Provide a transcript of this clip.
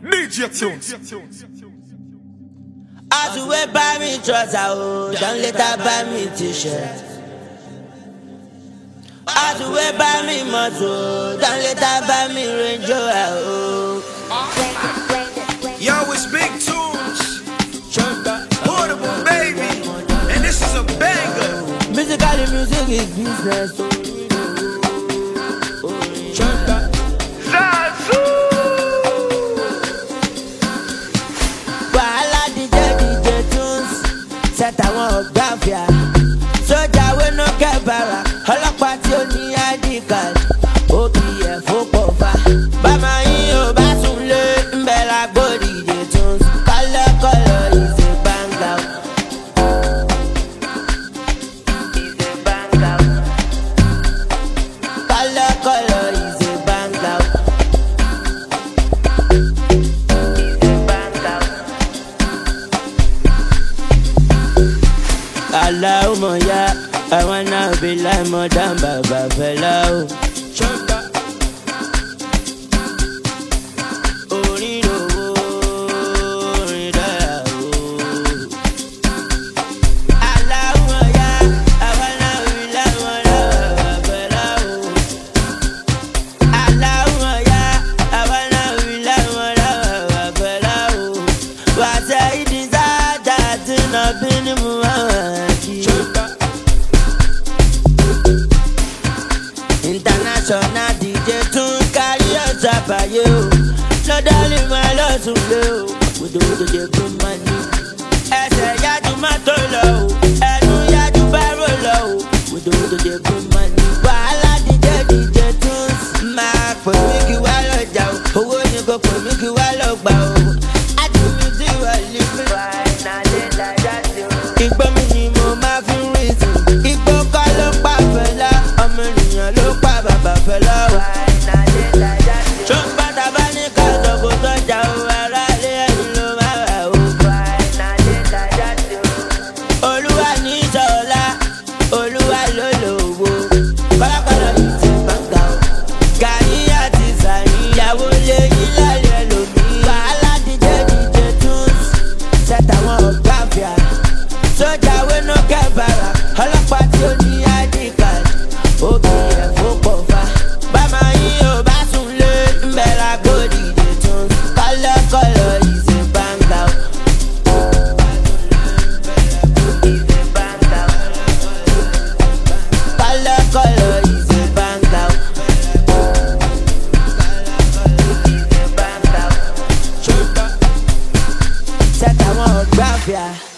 DJ Tunes. As you wear buy me trouser, oh, don't let her buy me t-shirt. As you wear buy me muscle, don't let her buy me Range Rover, oh. Yo, it's Big Tunes. Portable baby. And this is a banger. Musically, music is business, oh. Set àwọn ọ̀gá fìyà sójà wey no get bara ọlọ́pàá tí ó ní ID card ó kì í ẹ̀ fọ́pọ̀ fa bàmá yín ò bá sùn lé ń bẹ̀ lágbórí DJ Tunes kọ́lọ́kọ́lọ́ is a banger. Is a banger. Kọ́lọ́kọ́lọ́ is a banger. Allahumma ya, I wanna be like more than Baba Fela. Orin lówó, orin dọ́là o. Allahumma ya, I wanna be like more than Baba Fela. Allahumma ya, I wanna be like more than Baba Fela. What's it inside that not been in my International DJ Tunes carry us up by you. No darling, my love to you. We do the good money. Ẹsẹ̀ yájú má tó lọ o. Ẹnu yájú bárò lọ o. We do the good money. Wàhálà DJ Tunes. Máa pè mí kí wá lọ́jà o. Owó ni kò pè mí kí wá lọ gbà o. Àdùnmí tí wà lè fi. Ìgbọ́ mi ni mo máa fi ń rí sí. Igbó kọ́ ló pa Fẹlá. Ọmọ ènìyàn ló pa Bàbá Fẹlá o. Ṣó ń bá tàbá ní ká sọ̀kò sọ́jà o. Ará ilé ẹ̀yìn ló máa wà o. Olúwa ní ìṣọ̀lá, Olúwa ló lòwò. Kọ́lákọ́lọ́ yìí ti bàǹkà o. Gàrí àti Sàrí ìyàwó lé yín lálẹ́ lómi. Wàhálà DJ Tunes. Ṣẹ̀tàwọn ọ̀gá fìyà. Sójà wey no get bara ọlọ́pàá tí ó ní ID card ó kì í ẹ̀ fọ́pọ̀ fa bàmá yín ò bá sùn lé ń bẹ̀ lágbórí DJ Tunes kọ́lọ́kọ́lọ́ is a banger. Kọ́lọ́kọ́lọ́ is a banger. Ṣẹ̀tàwọn ọ̀gbá fìyà.